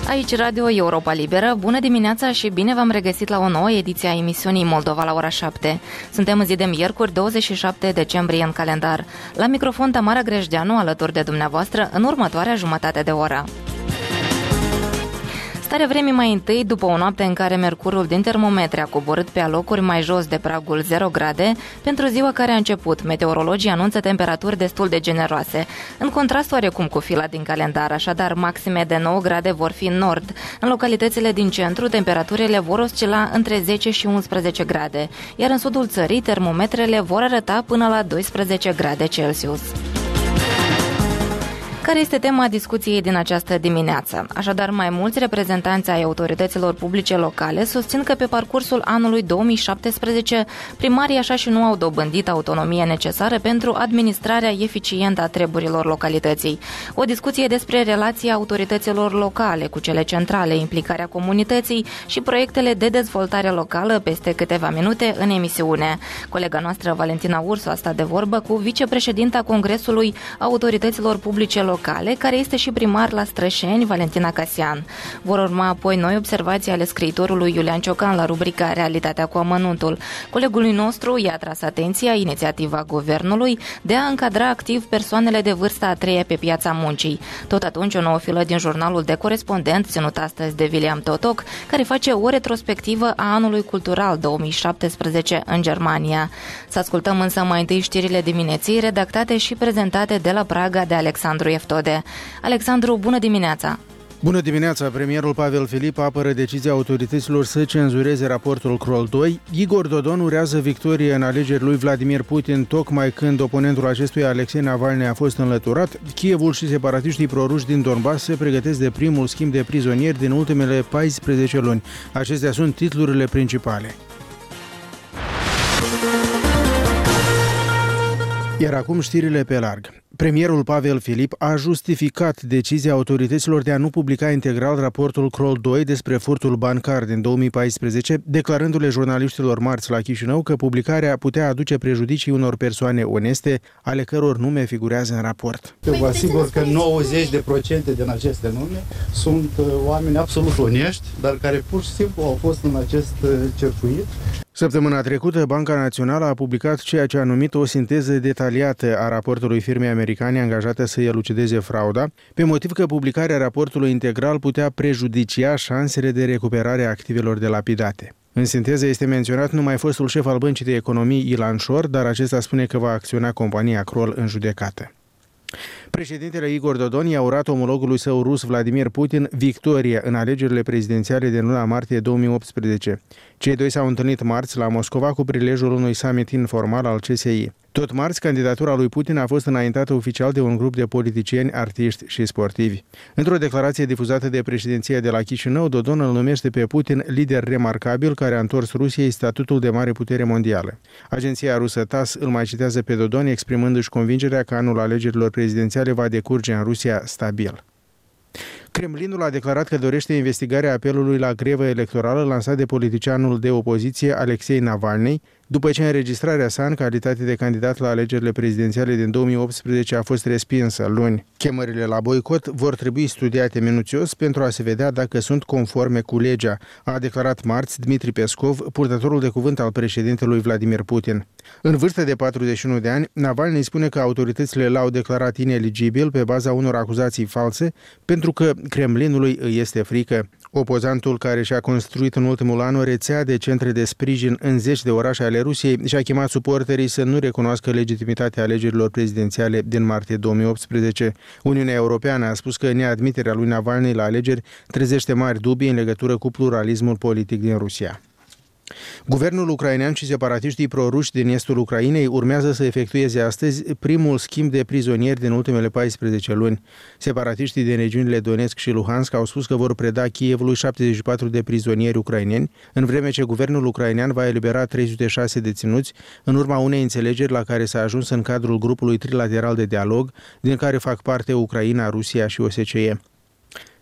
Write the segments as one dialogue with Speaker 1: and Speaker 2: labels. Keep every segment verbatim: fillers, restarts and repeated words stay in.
Speaker 1: Aici Radio Europa Liberă, bună dimineața și bine v-am regăsit la o nouă ediție a emisiunii Moldova la ora șapte. Suntem în zi de miercuri, douăzeci și șapte decembrie în calendar. La microfon Tamara Grejdeanu, alături de dumneavoastră, în următoarea jumătate de oră. Starea vremii mai întâi, după o noapte în care mercurul din termometre a coborât pe alocuri mai jos de pragul zero grade, pentru ziua care a început, meteorologii anunță temperaturi destul de generoase. În contrast oarecum cu fila din calendar, așadar maxime de nouă grade vor fi în nord. În localitățile din centru, temperaturile vor oscila între zece și unsprezece grade, iar în sudul țării, termometrele vor arăta până la doisprezece grade Celsius. Care este tema discuției din această dimineață? Așadar, mai mulți reprezentanți ai autorităților publice locale susțin că pe parcursul anului două mii șaptesprezece primarii așa și nu au dobândit autonomie necesară pentru administrarea eficientă a treburilor localității. O discuție despre relația autorităților locale cu cele centrale, implicarea comunității și proiectele de dezvoltare locală peste câteva minute în emisiune. Colega noastră Valentina Ursu a stat de vorbă cu vicepreședinta Congresului Autorităților Publice Locale, care este și primar la Strășeni, Valentina Casian. Vor urma apoi noi observații ale scriitorului Iulian Ciocan la rubrica Realitatea cu amănuntul. Colegului nostru i-a tras atenția inițiativa guvernului de a încadra activ persoanele de vârsta a treia pe piața muncii. Tot atunci o nouă filă din jurnalul de corespondent, ținut astăzi de William Totoc, care face o retrospectivă a anului cultural două mii șaptesprezece în Germania. Să ascultăm însă mai întâi știrile dimineții, redactate și prezentate de la Praga de Alexandru Eftode. Alexandru, bună dimineața!
Speaker 2: Bună dimineața! Premierul Pavel Filip apără decizia autorităților să cenzureze raportul Kroll doi. Igor Dodon urează victorie în alegeri lui Vladimir Putin, tocmai când oponentul acestuia, Alexei Navalny, a fost înlăturat. Kievul și separatiștii proruși din Donbass se pregătesc de primul schimb de prizonieri din ultimele paisprezece luni. Acestea sunt titlurile principale. Iar acum știrile pe larg. Premierul Pavel Filip a justificat decizia autorităților de a nu publica integral raportul Kroll doi despre furtul bancar din două mii paisprezece, declarându-le jurnaliștilor marți la Chișinău că publicarea putea aduce prejudicii unor persoane oneste, ale căror nume figurează în raport.
Speaker 3: Eu vă asigur că nouăzeci la sută din aceste nume sunt oameni absolut onești, dar care pur și simplu au fost în acest circuit.
Speaker 2: Săptămâna trecută, Banca Națională a publicat ceea ce a numit o sinteză detaliată a raportului firmei americane angajate să elucideze frauda, pe motiv că publicarea raportului integral putea prejudicia șansele de recuperare a activelor delapidate. În sinteză este menționat numai fostul șef al Băncii de Economii Ilan Șor, dar acesta spune că va acționa compania Kroll în judecată. Președintele Igor Dodon i-a urat omologului său rus Vladimir Putin victorie în alegerile prezidențiale din luna martie două mii optsprezece. Cei doi s-au întâlnit marți la Moscova cu prilejul unui summit informal al C S I. Tot marți, candidatura lui Putin a fost înaintată oficial de un grup de politicieni, artiști și sportivi. Într-o declarație difuzată de președinția de la Chișinău, Dodon îl numește pe Putin lider remarcabil care a întors Rusiei statutul de mare putere mondială. Agenția rusă TASS îl mai citează pe Dodon exprimându-și convingerea că anul alegerilor prezidențiale va decurge în Rusia stabil. Kremlinul a declarat că dorește investigarea apelului la grevă electorală lansat de politicianul de opoziție Alexei Navalny, după ce înregistrarea sa în calitate de candidat la alegerile prezidențiale din două mii optsprezece a fost respinsă luni. Chemările la boicot vor trebui studiate minuțios pentru a se vedea dacă sunt conforme cu legea, a declarat marți Dmitri Peskov, purtătorul de cuvânt al președintelui Vladimir Putin. În vârstă de patruzeci și unu de ani, Navalny spune că autoritățile l-au declarat ineligibil pe baza unor acuzații false pentru că Kremlinului îi este frică. Opozantul, care și-a construit în ultimul an o rețea de centre de sprijin în zeci de orașe ale Rusiei, și-a chemat suporterii să nu recunoască legitimitatea alegerilor prezidențiale din martie două mii optsprezece. Uniunea Europeană a spus că neadmiterea lui Navalny la alegeri trezește mari dubii în legătură cu pluralismul politic din Rusia. Guvernul ucrainean și separatiștii proruși din estul Ucrainei urmează să efectueze astăzi primul schimb de prizonieri din ultimele paisprezece luni. Separatiștii din regiunile Donetsk și Luhansk au spus că vor preda Kievului șaptezeci și patru de prizonieri ucraineni, în vreme ce guvernul ucrainean va elibera trei sute șase deținuți în urma unei înțelegeri la care s-a ajuns în cadrul grupului trilateral de dialog, din care fac parte Ucraina, Rusia și O S C E.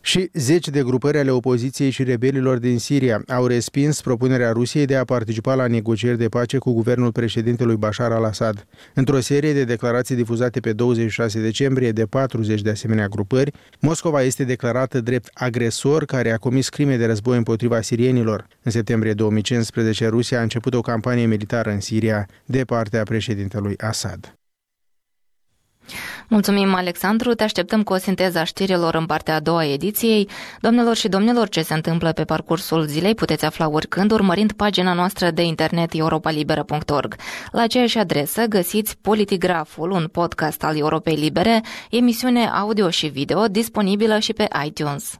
Speaker 2: Și zeci de grupări ale opoziției și rebelilor din Siria au respins propunerea Rusiei de a participa la negocieri de pace cu guvernul președintelui Bashar al-Assad. Într-o serie de declarații difuzate pe douăzeci și șase decembrie de patruzeci de asemenea grupări, Moscova este declarată drept agresor care a comis crime de război împotriva sirienilor. În septembrie două mii cincisprezece, Rusia a început o campanie militară în Siria de partea președintelui Assad.
Speaker 1: Mulțumim, Alexandru. Te așteptăm cu o sinteză a știrilor în partea a doua a ediției. Doamnelor și domnilor, ce se întâmplă pe parcursul zilei puteți afla oricând urmărind pagina noastră de internet europa liberă punct org. La aceeași adresă găsiți Politigraful, un podcast al Europei Libere, emisiune audio și video disponibilă și pe iTunes.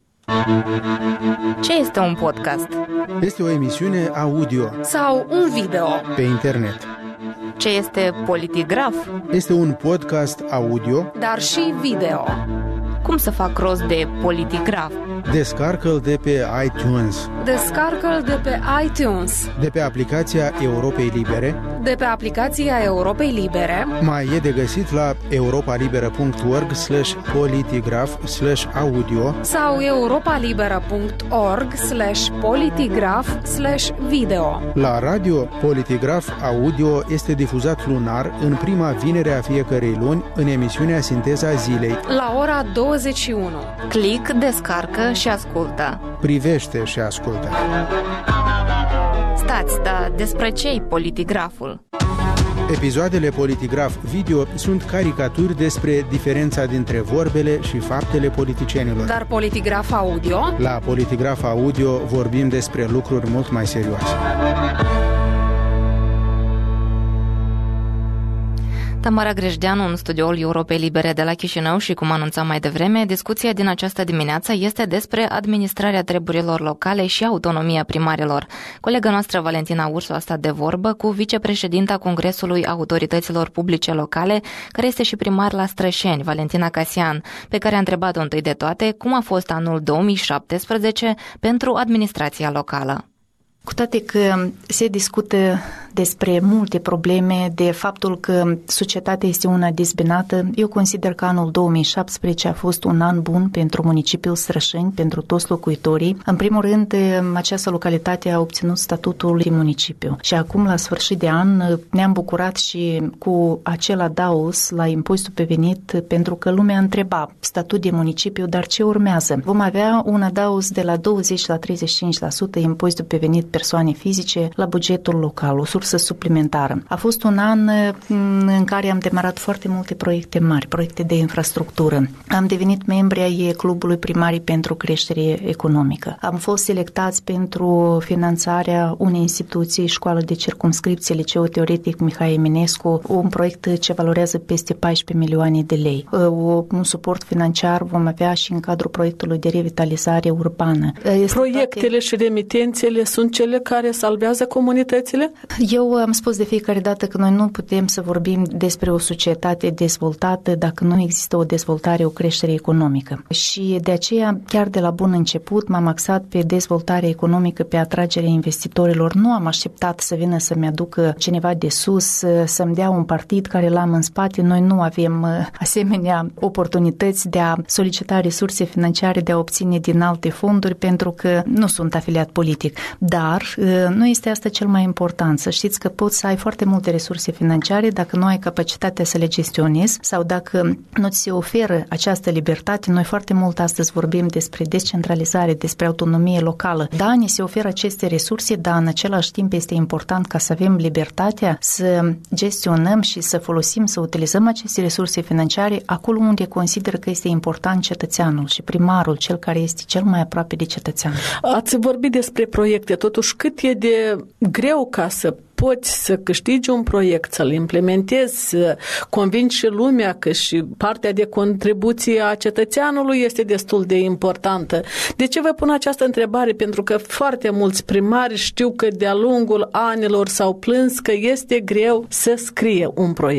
Speaker 1: Ce este un podcast?
Speaker 2: Este o emisiune audio
Speaker 4: sau un video
Speaker 2: pe internet.
Speaker 1: Ce este Politigraf?
Speaker 2: Este un podcast audio,
Speaker 4: dar și video.
Speaker 1: Cum să fac rost de Politigraf?
Speaker 2: Descarcă-l de pe iTunes.
Speaker 4: Descarcă-l de pe iTunes.
Speaker 2: De pe aplicația Europei Libere.
Speaker 4: De pe aplicația Europei Libere.
Speaker 2: Mai e de găsit la europa liberă punct org slash politigraf slash audio
Speaker 4: sau europa liberă punct org slash politigraf slash video.
Speaker 2: La radio, Politigraf Audio este difuzat lunar în prima vinere a fiecărei luni în emisiunea Sinteza Zilei
Speaker 4: la ora douăzeci și unu.
Speaker 1: Click, descarcă și ascultă.
Speaker 2: Privește și ascultă.
Speaker 1: Stați, dar despre ce-i Politigraful?
Speaker 2: Episoadele Politigraf Video sunt caricaturi despre diferența dintre vorbele și faptele politicienilor.
Speaker 4: Dar Politigraf Audio?
Speaker 2: La Politigraf Audio vorbim despre lucruri mult mai serioase.
Speaker 1: Tamara Grejdeanu în studioul Europei Libere de la Chișinău și, cum anunțam mai devreme, discuția din această dimineață este despre administrarea treburilor locale și autonomia primarilor. Colega noastră Valentina Ursu a stat de vorbă cu vicepreședinta Congresului Autorităților Publice Locale, care este și primar la Strășeni, Valentina Casian, pe care a întrebat-o întâi de toate cum a fost anul două mii șaptesprezece pentru administrația locală.
Speaker 5: Cu toate că se discută despre multe probleme, de faptul că societatea este una dezbinată, eu consider că anul două mii șaptesprezece a fost un an bun pentru municipiul Strășeni, pentru toți locuitorii. În primul rând, această localitate a obținut statutul de municipiu și acum, la sfârșit de an, ne-am bucurat și cu acel adaos la impozitul pe venit, pentru că lumea întreba statut de municipiu, dar ce urmează? Vom avea un adaos de la douăzeci la treizeci și cinci la sută impozitul pe venit persoane fizice la bugetul local, o sursă suplimentară. A fost un an în care am demarat foarte multe proiecte mari, proiecte de infrastructură. Am devenit membri ai Clubului Primarii pentru Creștere Economică. Am fost selectați pentru finanțarea unei instituții, Școală de Circumscripție, Liceul Teoretic Mihai Eminescu, un proiect ce valorează peste paisprezece milioane de lei. O, un suport financiar vom avea și în cadrul proiectului de revitalizare urbană.
Speaker 6: Proiectele și remitențele sunt cele care salvează comunitățile?
Speaker 5: Eu am spus de fiecare dată că noi nu putem să vorbim despre o societate dezvoltată dacă nu există o dezvoltare, o creștere economică. Și de aceea, chiar de la bun început, m-am axat pe dezvoltarea economică, pe atragerea investitorilor. Nu am așteptat să vină să-mi aducă cineva de sus, să-mi dea un partid care l-am în spate. Noi nu avem asemenea oportunități de a solicita resurse financiare, de a obține din alte fonduri, pentru că nu sunt afiliat politic. Dar nu este asta cel mai important. Să știți că poți să ai foarte multe resurse financiare dacă nu ai capacitatea să le gestionezi sau dacă nu ți se oferă această libertate. Noi foarte mult astăzi vorbim despre descentralizare, despre autonomie locală. Da, ni se oferă aceste resurse, dar în același timp este important ca să avem libertatea să gestionăm și să folosim, să utilizăm aceste resurse financiare acolo unde consider că este important cetățeanul și primarul, cel care este cel mai aproape de cetățean.
Speaker 6: Ați vorbit despre proiecte, totuși cât e de greu ca să poți să câștigi un proiect, să-l implementezi, să convingi și lumea că și partea de contribuție a cetățeanului este destul de importantă. De ce vă pun această întrebare? Pentru că foarte mulți primari știu că de-a lungul anilor s-au plâns că este greu să scrie un proiect.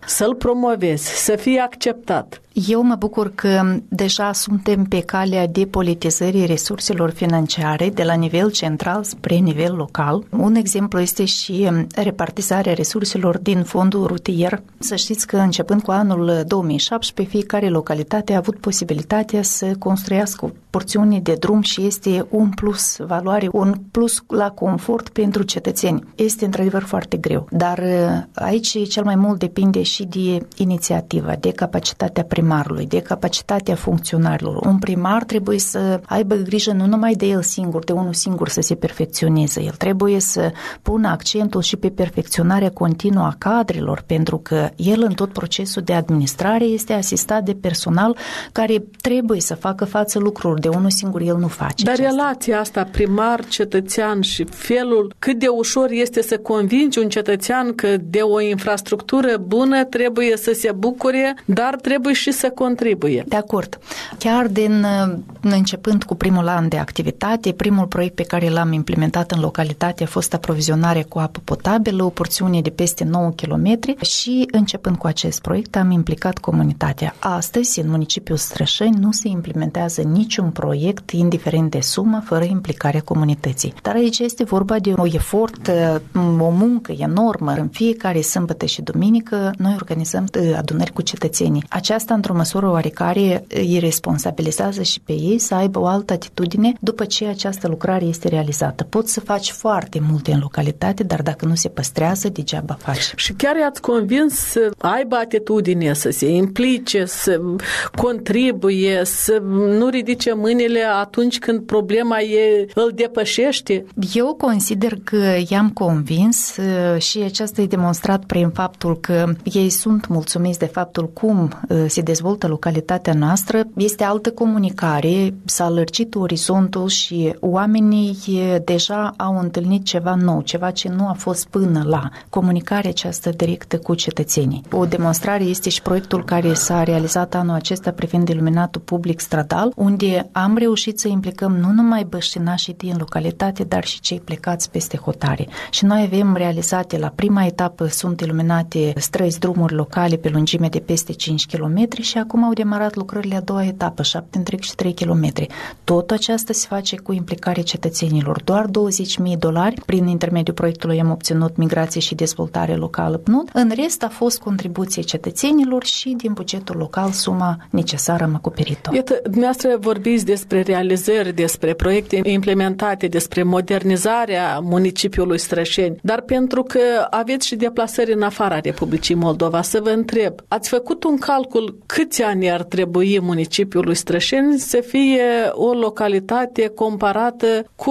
Speaker 6: să-l promovezi, să fie acceptat.
Speaker 5: Eu mă bucur că deja suntem pe calea depolitizării resurselor financiare de la nivel central spre nivel local. Un exemplu este și repartizarea resurselor din fondul rutier. Să știți că începând cu anul două mii șaptesprezece, fiecare localitate a avut posibilitatea să construiască o porțiune de drum și este un plus valoare, un plus la confort pentru cetățeni. Este într-adevăr foarte greu, dar aici cel mai mult depinde și de inițiativa, de capacitatea primarului, de capacitatea funcționarilor. Un primar trebuie să aibă grijă nu numai de el singur, de unul singur să se perfecționeze. El trebuie să pună accentul și pe perfecționarea continuă a cadrelor, pentru că el în tot procesul de administrare este asistat de personal care trebuie să facă față lucruri. De unul singur el nu face.
Speaker 6: Dar
Speaker 5: acesta.
Speaker 6: Relația asta primar-cetățean și felul cât de ușor este să convingi un cetățean că de o infrastructură bună trebuie să se bucure, dar trebuie și să contribuie.
Speaker 5: De acord. Chiar din începând cu primul an de activitate, primul proiect pe care l-am implementat în localitate a fost aprovizionarea cu apă potabilă, o porțiune de peste nouă kilometri și începând cu acest proiect am implicat comunitatea. Astăzi, în municipiul Strășeni, nu se implementează niciun proiect, indiferent de sumă, fără implicarea comunității. Dar aici este vorba de un efort, o muncă enormă. În fiecare sâmbătă și duminică noi organizăm adunări cu cetățenii. Aceasta, într-o măsură oarecare, îi responsabilizează și pe ei să aibă o altă atitudine după ce această lucrare este realizată. Poți să faci foarte multe în localitate, dar dacă nu se păstrează, degeaba faci.
Speaker 6: Și chiar i-ați convins să aibă atitudine, să se implice, să contribuie, să nu ridice mâinile atunci când problema e, îl depășește?
Speaker 5: Eu consider că i-am convins și aceasta e demonstrat prin faptul că ei sunt mulțumiți de faptul cum se dezvoltă localitatea noastră. Este altă comunicare, s-a lărgit orizontul și oamenii deja au întâlnit ceva nou, ceva ce nu a fost până la comunicarea aceasta directă cu cetățenii. O demonstrare este și proiectul care s-a realizat anul acesta privind iluminatul public stradal, unde am reușit să implicăm nu numai băștinașii din localitate, dar și cei plecați peste hotare. Și noi avem realizate la prima etapă, sunt iluminate străzi, drumuri locale pe lungime de peste cinci kilometri și acum au demarat lucrările a doua etapă, șapte întreg și trei kilometri. Tot aceasta se face cu implicarea cetățenilor. Doar douăzeci de mii de dolari, prin intermediul proiectului am obținut migrație și dezvoltare locală P N U D. În rest a fost contribuție cetățenilor și din bugetul local suma necesară am acoperit-o.
Speaker 6: Iată, dumneavoastră vorbiți despre realizări, despre proiecte implementate, despre modernizarea municipiului Strășeni, dar pentru că aveți și deplasări în afara Republicii Moldova, să vă întreb, ați făcut un calcul câți ani ar trebui municipiului Strășeni să fie o localitate comparată cu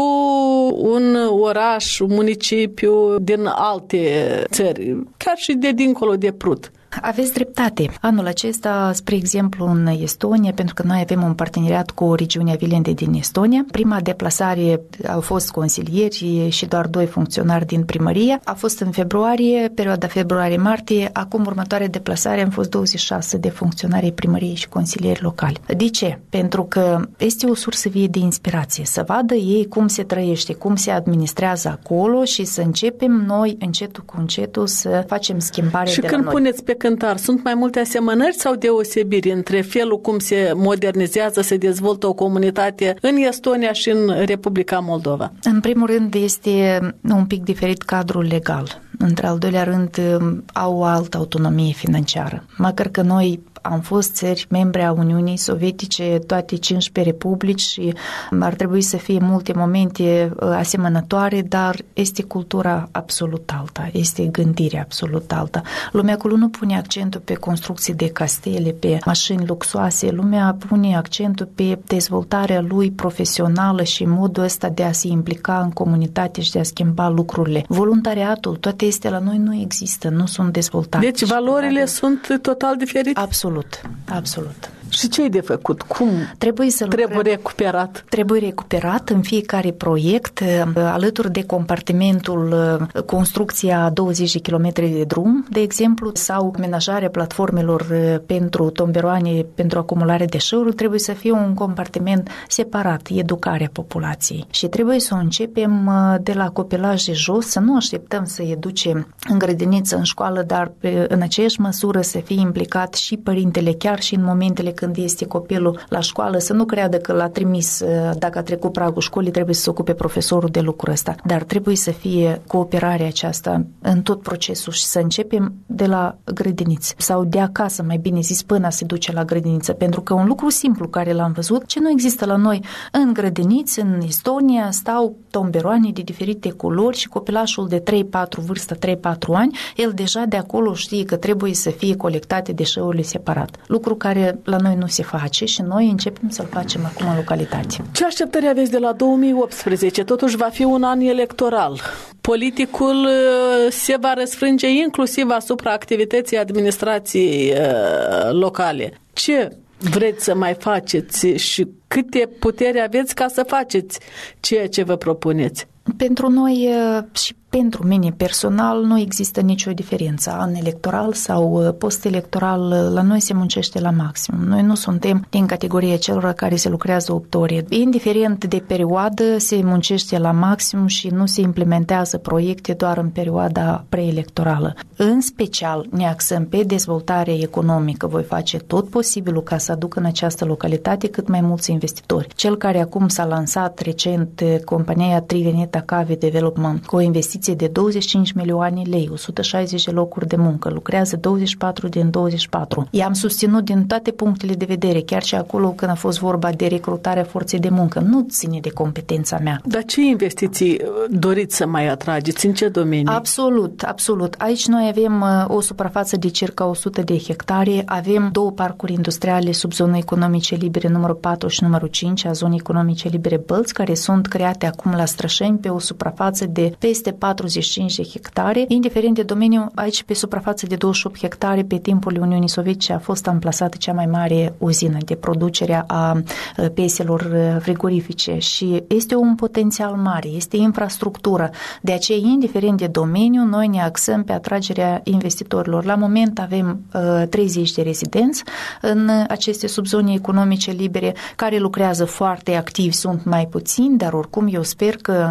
Speaker 6: un oraș, un municipiu din alte țări, chiar și de dincolo de Prut?
Speaker 5: Aveți dreptate. Anul acesta, spre exemplu, în Estonia, pentru că noi avem un parteneriat cu regiunea Vilende din Estonia, prima deplasare au fost consilieri și doar doi funcționari din primărie. A fost în februarie, perioada februarie-martie, acum următoarea deplasare am fost douăzeci și șase de funcționari primăriei și consilieri locali. De ce? Pentru că este o sursă vie de inspirație, să vadă ei cum se trăiește, cum se administrează acolo și să începem noi încetul cu încetul să facem schimbare
Speaker 6: și
Speaker 5: de
Speaker 6: la noi. Și când puneți pe cântar, sunt mai multe asemănări sau deosebiri între felul cum se modernizează, se dezvoltă o comunitate în Estonia și în Republica Moldova?
Speaker 5: În primul rând este un pic diferit cadrul legal. Într-al doilea rând au o altă autonomie financiară. Măcar că noi am fost țări membre a Uniunii Sovietice, toate cincisprezece republici și ar trebui să fie multe momente asemănătoare, dar este cultura absolut alta, este gândirea absolut alta. Lumea acolo nu pune accentul pe construcții de castele, pe mașini luxoase, lumea pune accentul pe dezvoltarea lui profesională și modul ăsta de a se implica în comunitate și de a schimba lucrurile. Voluntariatul, toate astea la noi nu există, nu sunt dezvoltate.
Speaker 6: Deci valorile sunt total diferite?
Speaker 5: Absolut, absolut.
Speaker 6: Și ce e de făcut? Cum
Speaker 5: trebuie, să
Speaker 6: trebuie
Speaker 5: lucrăm,
Speaker 6: recuperat?
Speaker 5: Trebuie recuperat în fiecare proiect, alături de compartimentul construcția douăzeci de kilometri de drum, de exemplu, sau amenajarea platformelor pentru tomberoane, pentru acumulare de deșeuri, trebuie să fie un compartiment separat, educarea populației. Și trebuie să o începem de la copilaj de jos, să nu așteptăm să educem în grădiniță, în școală, dar în aceeași măsură să fie implicat și părintele, chiar și în momentele când este copilul la școală, să nu creadă că l-a trimis, dacă a trecut pragul școlii, trebuie să se ocupe profesorul de lucrul ăsta, dar trebuie să fie cooperarea aceasta în tot procesul și să începem de la grădiniță sau de acasă, mai bine zis, până se duce la grădiniță, pentru că un lucru simplu care l-am văzut, ce nu există la noi în grădiniți, în Estonia, stau tomberoane de diferite culori și copilașul de trei patru, vârstă trei patru ani, el deja de acolo știe că trebuie să fie colectate deșeurile separat. Lucru care la noi nu se face și noi începem să-l facem acum în localitate.
Speaker 6: Ce așteptări aveți de la două mii optsprezece? Totuși va fi un an electoral. Politicul se va răsfrânge inclusiv asupra activității administrației locale. Ce vreți să mai faceți și câte putere aveți ca să faceți ceea ce vă propuneți?
Speaker 5: Pentru noi și pentru mine personal nu există nicio diferență. An electoral sau post-electoral, la noi se muncește la maxim. Noi nu suntem din categoria celor care se lucrează opt ore. Indiferent de perioadă, se muncește la maxim și nu se implementează proiecte doar în perioada preelectorală. În special ne axăm pe dezvoltarea economică. Voi face tot posibilul ca să aduc în această localitate cât mai mulți investitori. Cel care acum s-a lansat recent, compania Triveneta Cave Development, cu o investiție de douăzeci și cinci milioane lei, o sută șaizeci de locuri de muncă, lucrează douăzeci și patru din douăzeci și patru. I-am susținut din toate punctele de vedere, chiar și acolo când a fost vorba de recrutarea forței de muncă. Nu ține de competența mea.
Speaker 6: Dar ce investiții doriți să mai atrageți? În ce domenii?
Speaker 5: Absolut, absolut. Aici noi avem o suprafață de circa o sută de hectare, avem două parcuri industriale sub zone economice libere numărul patru și numărul cinci a zonei economice libere Bălți, care sunt create acum la Strășeni pe o suprafață de peste patruzeci și cinci de hectare, indiferent de domeniu. Aici pe suprafață de douăzeci și opt hectare, pe timpul Uniunii Sovietice a fost amplasată cea mai mare uzină de producere a peselor frigorifice și este un potențial mare, este infrastructură. De aceea, indiferent de domeniu, noi ne axăm pe atragerea investitorilor. La moment avem uh, treizeci de rezidenți în aceste subzone economice libere care lucrează foarte activ, sunt mai puțini, dar oricum eu sper că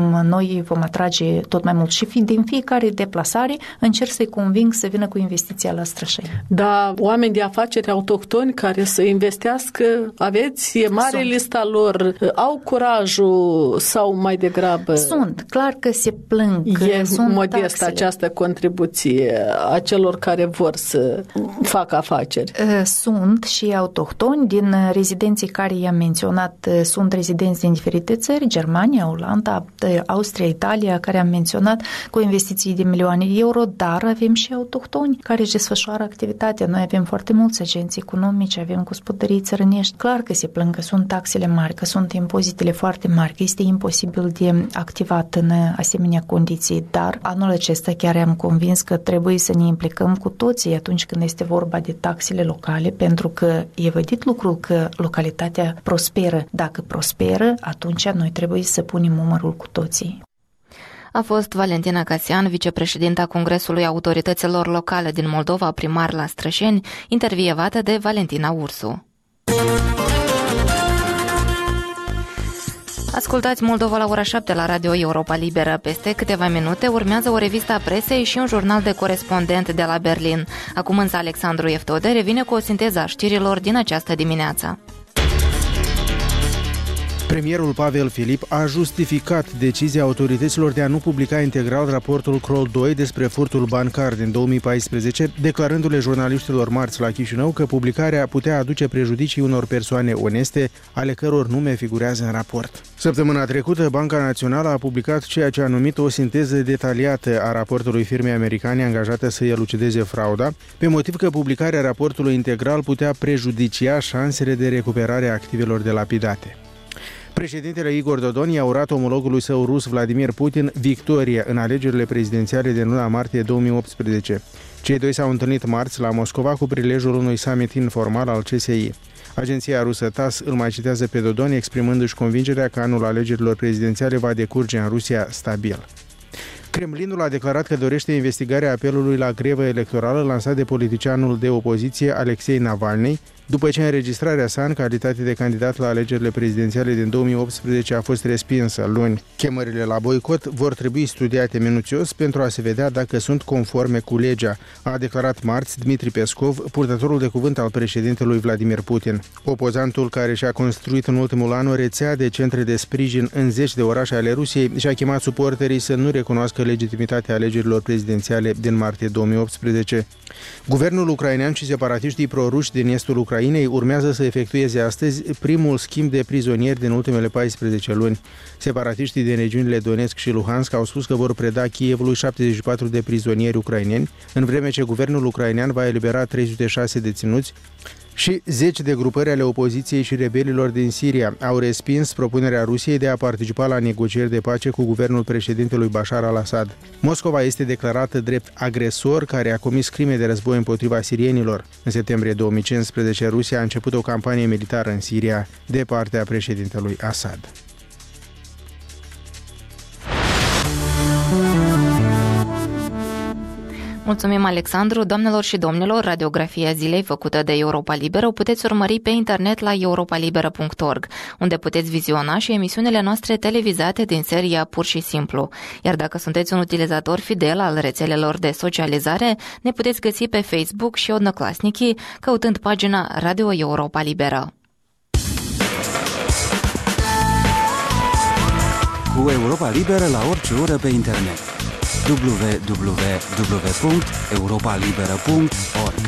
Speaker 5: noi vom atrage tot mai mult și din fiecare deplasare încerc să-i conving să vină cu investiția la Strășeni.
Speaker 6: Da, oameni de afaceri autohtoni care să investească, aveți? E mare Sunt. Lista lor? Au curajul sau mai degrabă?
Speaker 5: Sunt, clar că se plâng.
Speaker 6: E
Speaker 5: sunt
Speaker 6: modestă
Speaker 5: taxele.
Speaker 6: Această contribuție a celor care vor să facă afaceri.
Speaker 5: Sunt și autohtoni din rezidenții care i-am menționat, sunt rezidenți din diferite țări, Germania, Olanda, Austria, Italia, care am menționat, cu investiții de milioane de euro, dar avem și autohtoni care își desfășoară activitatea. Noi avem foarte mulți agenți economici, avem gospodării țărănești. Clar că se plâng că sunt taxele mari, că sunt impozitele foarte mari, că este imposibil de activat în asemenea condiții, dar anul acesta chiar am convins că trebuie să ne implicăm cu toții atunci când este vorba de taxele locale, pentru că e vădit lucrul că localitatea prosperă. Dacă prosperă, atunci noi trebuie să punem umărul cu toții.
Speaker 1: A fost Valentina Casian, vicepreședinta Congresului Autorităților Locale din Moldova, primar la Strășeni, intervievată de Valentina Ursu. Ascultați Moldova la ora șapte la Radio Europa Liberă. Peste câteva minute urmează o revistă a presei și un jurnal de corespondent de la Berlin. Acum însă Alexandru Eftode revine cu o sinteză a știrilor din această dimineață.
Speaker 2: Premierul Pavel Filip a justificat decizia autorităților de a nu publica integral raportul Kroll doi despre furtul bancar din două mii paisprezece, declarându-le jurnaliștilor marți la Chișinău că publicarea putea aduce prejudicii unor persoane oneste, ale căror nume figurează în raport. Săptămâna trecută, Banca Națională a publicat ceea ce a numit o sinteză detaliată a raportului firmei americane angajate să elucideze frauda, pe motiv că publicarea raportului integral putea prejudicia șansele de recuperare a activelor delapidate. Președintele Igor Dodon i-a urat omologului său rus Vladimir Putin victorie în alegerile prezidențiale din luna martie două mii optsprezece. Cei doi s-au întâlnit marți la Moscova cu prilejul unui summit informal al C S I. Agenția rusă TASS îl mai citează pe Dodon exprimându-și convingerea că anul alegerilor prezidențiale va decurge în Rusia stabil. Kremlinul a declarat că dorește investigarea apelului la grevă electorală lansat de politicianul de opoziție Alexei Navalny, după ce înregistrarea sa în calitate de candidat la alegerile prezidențiale din două mii optsprezece a fost respinsă luni. Chemările la boicot vor trebui studiate minuțios pentru a se vedea dacă sunt conforme cu legea, a declarat marți Dmitri Peskov, purtătorul de cuvânt al președintelui Vladimir Putin. Opozantul, care și-a construit în ultimul an o rețea de centre de sprijin în zeci de orașe ale Rusiei, și-a chemat suporterii să nu recunoască legitimitatea alegerilor prezidențiale din martie două mii optsprezece. Guvernul ucrainean și separatiștii proruși din estul Ucrainei urmează să efectueze astăzi primul schimb de prizonieri din ultimele paisprezece luni. Separatiștii din regiunile Donetsk și Luhansk au spus că vor preda Kievului șaptezeci și patru de prizonieri ucraineni, în vreme ce guvernul ucrainean va elibera trei sute șase deținuți, și zeci de grupări ale opoziției și rebelilor din Siria au respins propunerea Rusiei de a participa la negocieri de pace cu guvernul președintelui Bashar al-Assad. Moscova este declarată drept agresor care a comis crime de război împotriva sirienilor. În septembrie două mii cincisprezece, Rusia a început o campanie militară în Siria de partea președintelui Assad.
Speaker 1: Mulțumim, Alexandru. Doamnelor și domnilor, radiografia zilei făcută de Europa Liberă o puteți urmări pe internet la europa liberă punct org, unde puteți viziona și emisiunile noastre televizate din seria Pur și Simplu. Iar dacă sunteți un utilizator fidel al rețelelor de socializare, ne puteți găsi pe Facebook și Odnăclasnici, căutând pagina Radio Europa Liberă.
Speaker 7: Cu Europa Liberă la orice oră pe internet. w w w punct europa liberă punct org.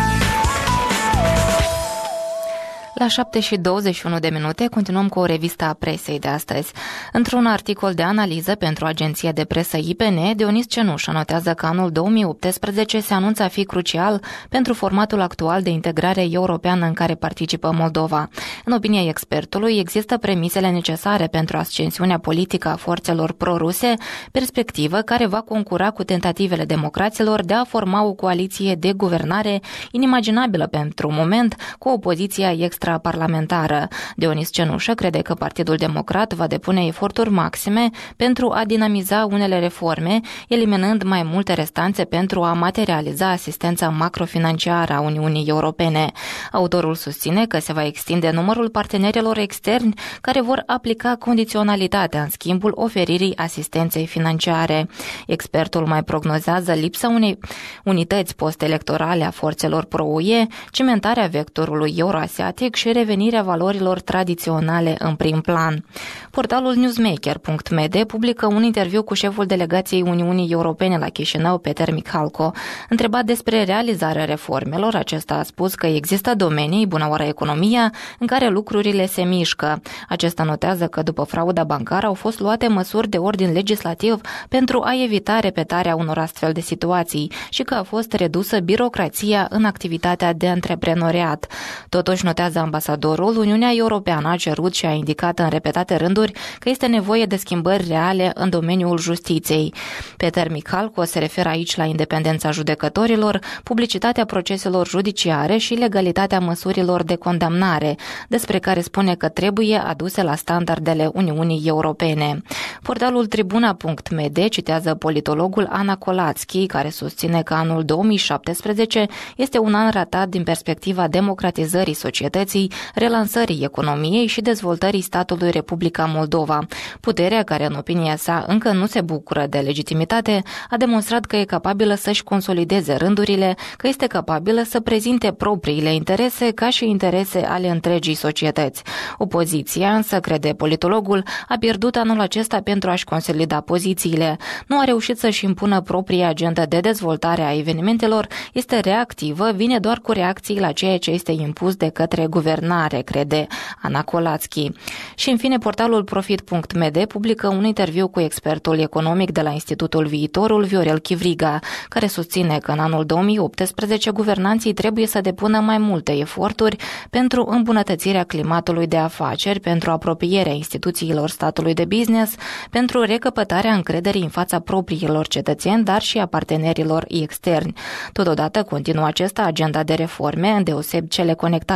Speaker 1: La șapte și douăzeci și unu de minute continuăm cu o revistă a presei de astăzi. Într-un articol de analiză pentru agenția de presă I P N, Dionis Cenușă notează că anul două mii optsprezece se anunță a fi crucial pentru formatul actual de integrare europeană în care participă Moldova. În opinia expertului, există premisele necesare pentru ascensiunea politică a forțelor proruse, perspectivă care va concura cu tentativele democraților de a forma o coaliție de guvernare inimaginabilă pentru moment cu opoziția extraparlamentară. Dionis Cenușă crede că Partidul Democrat va depune eforturi maxime pentru a dinamiza unele reforme, eliminând mai multe restanțe pentru a materializa asistența macrofinanciară a Uniunii Europene. Autorul susține că se va extinde numărul partenerilor externi care vor aplica condiționalitatea în schimbul oferirii asistenței financiare. Expertul mai prognozează lipsa unei unități post-electorale a forțelor pro-U E, cimentarea vectorului euroasiatic și revenirea valorilor tradiționale în prim plan. Portalul newsmaker punct m d publică un interviu cu șeful delegației Uniunii Europene la Chișinău, Peter Michalko. Întrebat despre realizarea reformelor, acesta a spus că există domenii, bună oară economia, în care lucrurile se mișcă. Acesta notează că după frauda bancară au fost luate măsuri de ordin legislativ pentru a evita repetarea unor astfel de situații și că a fost redusă birocrația în activitatea de antreprenoriat. Totuși, notează ambasadorul, Uniunea Europeană a cerut și a indicat în repetate rânduri că este nevoie de schimbări reale în domeniul justiției. Peter Michalko se referă aici la independența judecătorilor, publicitatea proceselor judiciare și legalitatea măsurilor de condamnare, despre care spune că trebuie aduse la standardele Uniunii Europene. Portalul tribuna punct m d citează politologul Ana Colatski, care susține că anul două mii șaptesprezece este un an ratat din perspectiva democratizării societății, relansării economiei și dezvoltării statului Republica Moldova. Puterea, care în opinia sa încă nu se bucură de legitimitate, a demonstrat că e capabilă să-și consolideze rândurile, că este capabilă să prezinte propriile interese ca și interese ale întregii societăți. Opoziția, însă, crede politologul, a pierdut anul acesta pentru a-și consolida pozițiile. Nu a reușit să-și impună propria agendă de dezvoltare a evenimentelor, este reactivă, vine doar cu reacții la ceea ce este impus de către guvernare, crede Ana Colatski. Și în fine, portalul profit punct m d publică un interviu cu expertul economic de la Institutul Viitorul, Viorel Chivriga, care susține că în anul două mii optsprezece guvernanții trebuie să depună mai multe eforturi pentru îmbunătățirea climatului de afaceri, pentru apropierea instituțiilor statului de business, pentru recăpătarea încrederii în fața propriilor cetățeni, dar și a partenerilor externi. Totodată continuă acesta agenda de reforme, îndeosebi cele conectate la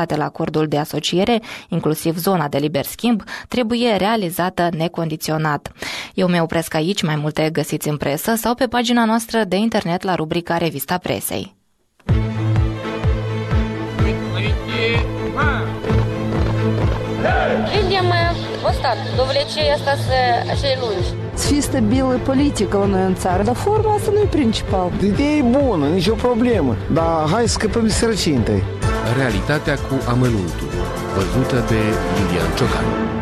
Speaker 1: acordul de asociere, inclusiv zona de liber schimb, trebuie realizată necondiționat. Eu mă opresc aici, mai multe găsiți în presă sau pe pagina noastră de internet la rubrica Revista Presei.
Speaker 8: Видим устат, довлечение остаться așa lungi.
Speaker 9: Să fie stabilă politică la noi în țară, dar forma asta nu e principal.
Speaker 10: Ideea e bună, nicio problemă, dar hai să scăpăm de sărăcie întâi.
Speaker 11: Realitatea cu amănuntul, văzută de Iulian Ciocan.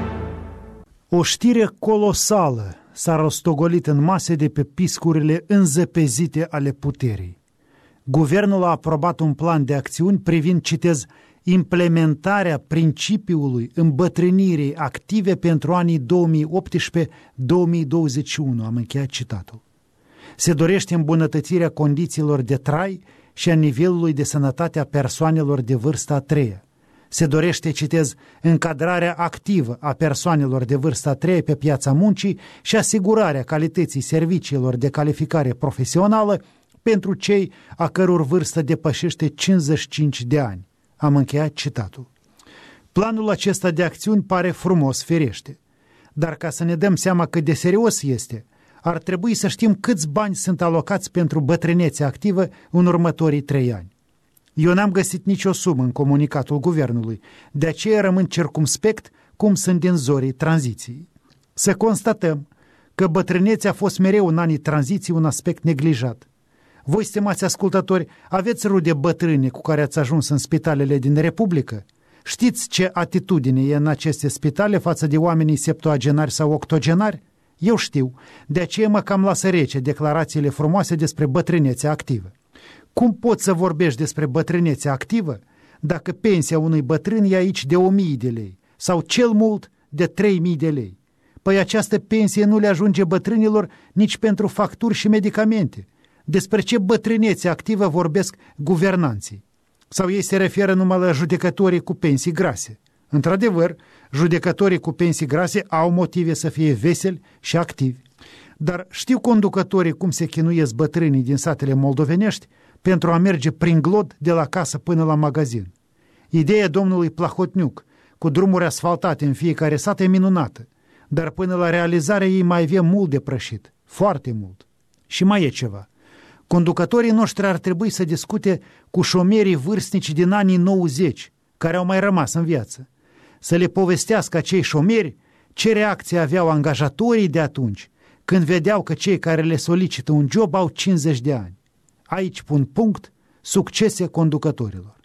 Speaker 12: O știre colosală s-a rostogolit în mase de pe piscurile înzăpezite ale puterii. Guvernul a aprobat un plan de acțiuni privind, citez, implementarea principiului îmbătrânirii active pentru anii două mii optsprezece două mii douăzeci și unu, am încheiat citatul. Se dorește îmbunătățirea condițiilor de trai și a nivelului de sănătate a persoanelor de vârstă a treia. Se dorește, citez, încadrarea activă a persoanelor de vârstă a treia pe piața muncii și asigurarea calității serviciilor de calificare profesională pentru cei a căror vârstă depășește cincizeci și cinci de ani. Am încheiat citatul. Planul acesta de acțiuni pare frumos, firește, dar ca să ne dăm seama cât de serios este, ar trebui să știm câți bani sunt alocați pentru bătrânețe activă în următorii trei ani. Eu n-am găsit nicio sumă în comunicatul guvernului, de aceea rămân circumspect cum sunt din zorii tranziției. Să constatăm că bătrânețea a fost mereu în anii tranziției un aspect neglijat. Voi, stimați ascultători, aveți rude bătrâne cu care ați ajuns în spitalele din Republică? Știți ce atitudine e în aceste spitale față de oamenii septuagenari sau octogenari? Eu știu, de aceea mă cam lasă rece declarațiile frumoase despre bătrânețea activă. Cum poți să vorbești despre bătrânețea activă dacă pensia unui bătrân e aici de o mie de lei sau cel mult de trei mii de lei? Păi această pensie nu le ajunge bătrânilor nici pentru facturi și medicamente. Despre ce bătrânețe activă vorbesc guvernanții? Sau ei se referă numai la judecătorii cu pensii grase? Într-adevăr, judecătorii cu pensii grase au motive să fie veseli și activi. Dar știu conducătorii cum se chinuiesc bătrânii din satele moldovenești pentru a merge prin glod de la casă până la magazin. Ideea domnului Plahotniuc, cu drumuri asfaltate în fiecare sat, e minunată, dar până la realizare ei mai avem mult de prășit, foarte mult. Și mai e ceva. Conducătorii noștri ar trebui să discute cu șomerii vârstnici din anii nouăzeci, care au mai rămas în viață. Să le povestească acei șomeri ce reacție aveau angajatorii de atunci, când vedeau că cei care le solicită un job au cincizeci de ani. Aici pun punct, succese conducătorilor.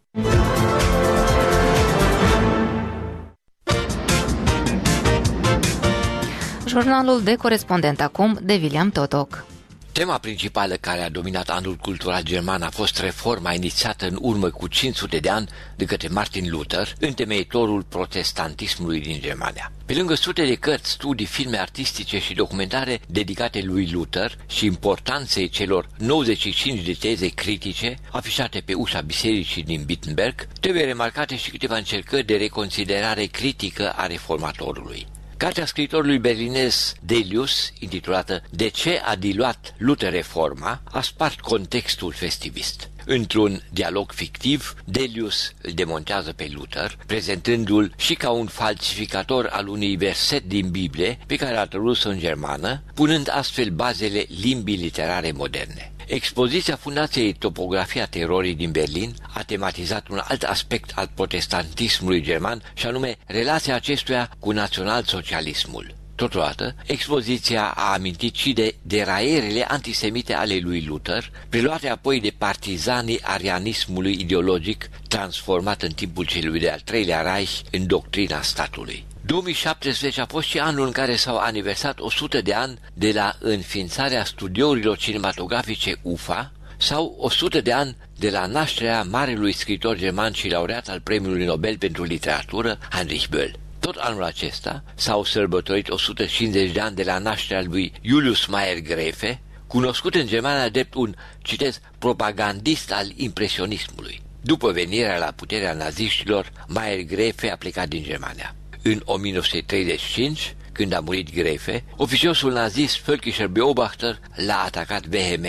Speaker 1: Jurnalul de corespondent acum de William Totoc.
Speaker 13: Tema principală care a dominat anul cultural german a fost reforma inițiată în urmă cu cinci sute de ani de către Martin Luther, întemeitorul protestantismului din Germania. Pe lângă sute de cărți, studii, filme artistice și documentare dedicate lui Luther și importanței celor nouăzeci și cinci de teze critice afișate pe ușa bisericii din Wittenberg, trebuie remarcate și câteva încercări de reconsiderare critică a reformatorului. Cartea scriitorului berlinez Delius, intitulată De ce a diluat Luther reforma, a spart contextul festivist. Într-un dialog fictiv, Delius îl demontează pe Luther, prezentându-l și ca un falsificator al unui verset din Biblie pe care a tradus-o în germană, punând astfel bazele limbii literare moderne. Expoziția Fundației Topografia Terorii din Berlin a tematizat un alt aspect al protestantismului german, și anume relația acestuia cu național-socialismul. Totodată, expoziția a amintit și de deraierele antisemite ale lui Luther, preluate apoi de partizanii arianismului ideologic transformat în timpul celui de-al treilea Reich în doctrina statului. două mii șaptesprezece a fost și anul în care s-au aniversat o sută de ani de la înființarea studiourilor cinematografice U F A sau o sută de ani de la nașterea marelui scriitor german și laureat al Premiului Nobel pentru Literatură, Heinrich Böll. Tot anul acesta s-au sărbătorit o sută cincizeci de ani de la nașterea lui Julius Mayer Gräfe, cunoscut în Germania drept un, citez, propagandist al impresionismului. După venirea la puterea naziștilor, Mayer Gräfe a plecat din Germania. În o mie nouă sute treizeci și cinci, când a murit Gräfe, oficiosul nazist Völkischer Beobachter l-a atacat vehement,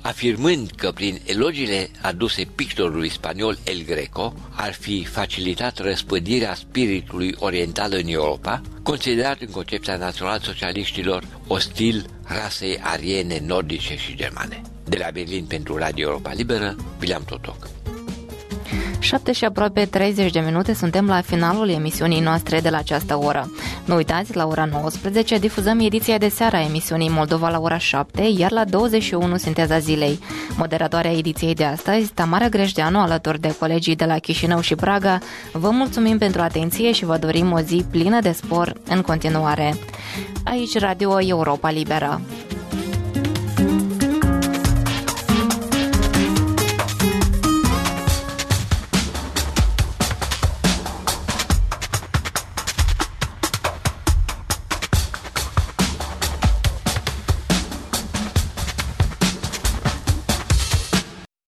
Speaker 13: afirmând că prin elogiile aduse pictorului spaniol El Greco ar fi facilitat răspândirea spiritului oriental în Europa, considerat în concepția național-socialiștilor ostil rasei ariene, nordice și germane. De la Berlin pentru Radio Europa Liberă, William Totoc.
Speaker 1: șapte și aproape treizeci de minute, suntem la finalul emisiunii noastre de la această oră. Nu uitați, la ora nouăsprezece difuzăm ediția de seară a emisiunii Moldova la ora șapte, iar la douăzeci și unu Sinteza zilei. Moderatoarea ediției de astăzi, Tamara Greșdeanu, alături de colegii de la Chișinău și Praga. Vă mulțumim pentru atenție și vă dorim o zi plină de spor în continuare. Aici Radio Europa Liberă.